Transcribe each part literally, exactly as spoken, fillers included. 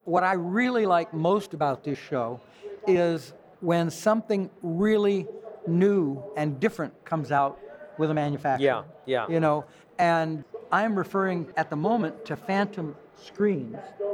what I really like most about this show is when something really new and different comes out with a manufacturer. Yeah, yeah. You know, and I'm referring at the moment to Phantom Screens,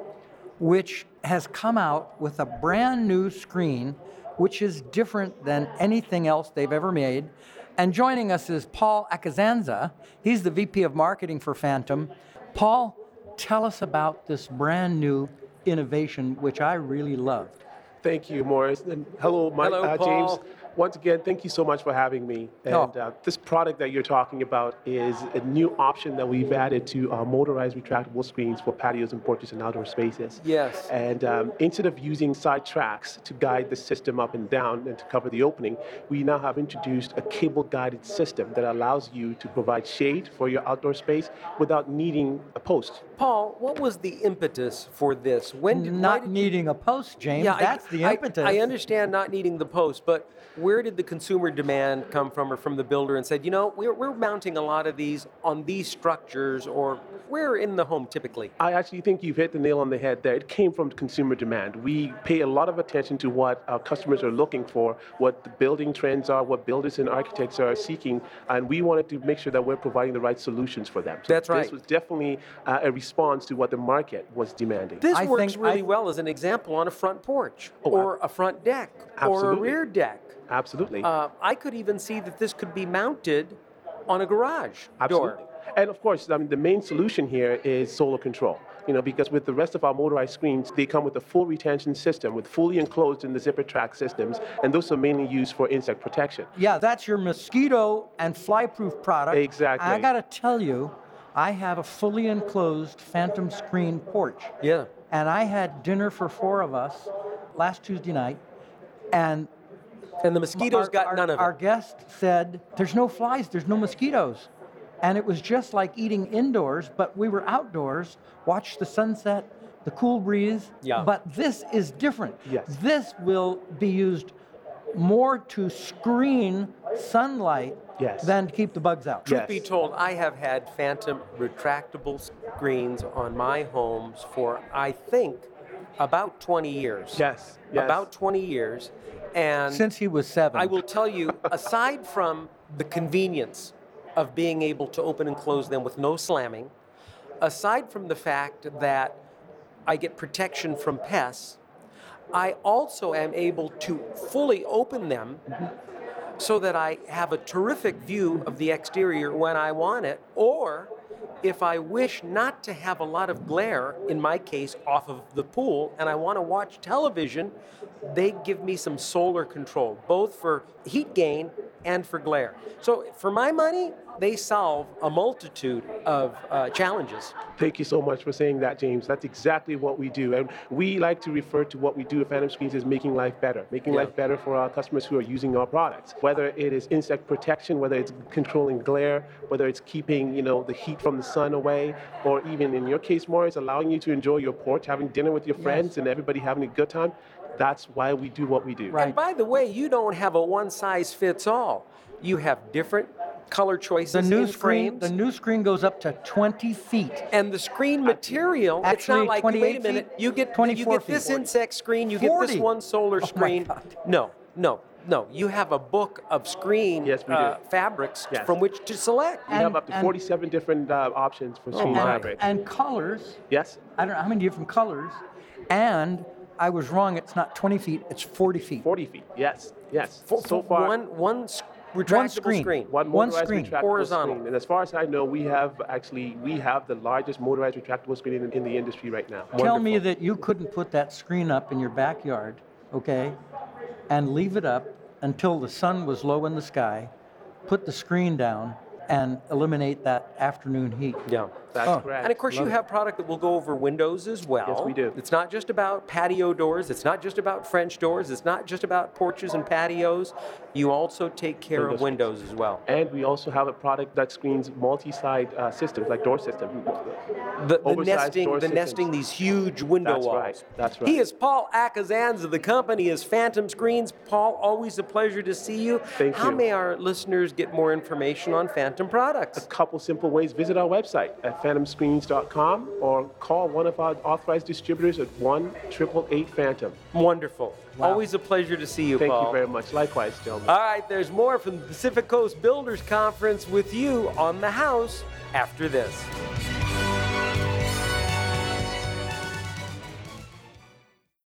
which has come out with a brand new screen, which is different than anything else they've ever made. And joining us is Paul Acasanza. He's the V P of Marketing for Phantom. Paul, tell us about this brand new innovation, which I really loved. Thank you, Morris. And hello, Mike, hello, uh, Paul. James. Once again, thank you so much for having me. And Oh. uh, this product that you're talking about is a new option that we've added to our motorized retractable screens for patios and porches and outdoor spaces. Yes. And um, instead of using side tracks to guide the system up and down and to cover the opening, we now have introduced a cable-guided system that allows you to provide shade for your outdoor space without needing a post. Paul, what was the impetus for this? When did, why Not did you- needing a post, James. Yeah, That's I, the I- impetus. I understand not needing the post, but where did the consumer demand come from, or from the builder, and said, you know, we're, we're mounting a lot of these on these structures, or where in the home typically? I actually think you've hit the nail on the head there. It came from consumer demand. We pay a lot of attention to what our customers are looking for, what the building trends are, what builders and architects are seeking, and we wanted to make sure that we're providing the right solutions for them. So That's right. This was definitely uh, a response to what the market was demanding. This I works think- really I- well as an example on a front porch, Oh, or a front deck, or a absolutely. rear deck. Absolutely. Uh, I could even see that this could be mounted on a garage Absolutely. door. And of course, I mean, the main solution here is solar control. You know, because with the rest of our motorized screens, they come with a full retention system, with fully enclosed in the zipper track systems, and those are mainly used for insect protection. Yeah, that's your mosquito and fly-proof product. Exactly. I gotta tell you, I have a fully enclosed Phantom Screen porch. Yeah. And I had dinner for four of us last Tuesday night, and And the mosquitoes our, got our- none of Our it. guest said, there's no flies, there's no mosquitoes. And it was just like eating indoors, but we were outdoors, watched the sunset, the cool breeze. Yeah. But this is different. Yes. This will be used more to screen sunlight Yes. than to keep the bugs out. Truth Yes. be told, I have had Phantom retractable screens on my homes for, I think, about twenty years. Yes, yes. About twenty years. And Since he was seven. I will tell you, aside from the convenience of being able to open and close them with no slamming, aside from the fact that I get protection from pests, I also am able to fully open them so that I have a terrific view of the exterior when I want it, or if I wish not to have a lot of glare, in my case, off of the pool, and I want to watch television, they give me some solar control, both for heat gain and for glare. So for my money, they solve a multitude of uh, challenges. Thank you so much for saying that, James. That's exactly what we do. And we like to refer to what we do at Phantom Screens as making life better, making Yeah. life better for our customers who are using our products. Whether it is insect protection, whether it's controlling glare, whether it's keeping, you know, the heat from the sun away, or even in your case, Morris, allowing you to enjoy your porch, having dinner with your friends and everybody having a good time. That's why we do what we do. Right. And by the way, you don't have a one-size-fits-all. You have different color choices the new in screen, frames. the new screen goes up to twenty feet. And the screen material, it's Actually, not like, wait twenty-eight a minute, feet, you get you twenty-four get this feet. insect screen, you get forty. this one solar Oh my screen. God. No, no, no. You have a book of screen Yes, we uh, do. fabrics Yes. from which to select. We have And- up to and- forty-seven different uh, options for screen my. fabric. And colors, Yes? I don't know how many different colors, and I was wrong, it's not twenty feet, it's forty feet. forty feet. Yes, yes. For, so for far, one one s- retractable screen. screen. One One motorized screen. retractable Horizontal. screen. And as far as I know, we have actually, we have the largest motorized retractable screen in, in the industry right now. Tell me Wonderful. that you couldn't put that screen up in your backyard, okay, and leave it up until the sun was low in the sky, put the screen down, and eliminate that afternoon heat. Yeah. That's Oh. correct. And of course, you have product that will go over windows as well. Yes, we do. It's not just about patio doors. It's not just about French doors. It's not just about porches and patios. You also take care Window of windows as well. And we also have a product that screens multi-side uh, systems, like door system. The, the Oversized nesting, door the systems. nesting these huge window That's walls. right. That's right. He is Paul Acasanza. The company is Phantom Screens. Paul, always a pleasure to see you. Thank How you. may our listeners get more information on Phantom products? A couple simple ways. Visit our website at phantom screens dot com or call one of our authorized distributors at one eight eight eight Phantom. Wonderful. Wow. Always a pleasure to see you, Thank Paul. you very much. Likewise, gentlemen. All right, there's more from the Pacific Coast Builders Conference with you on the house after this.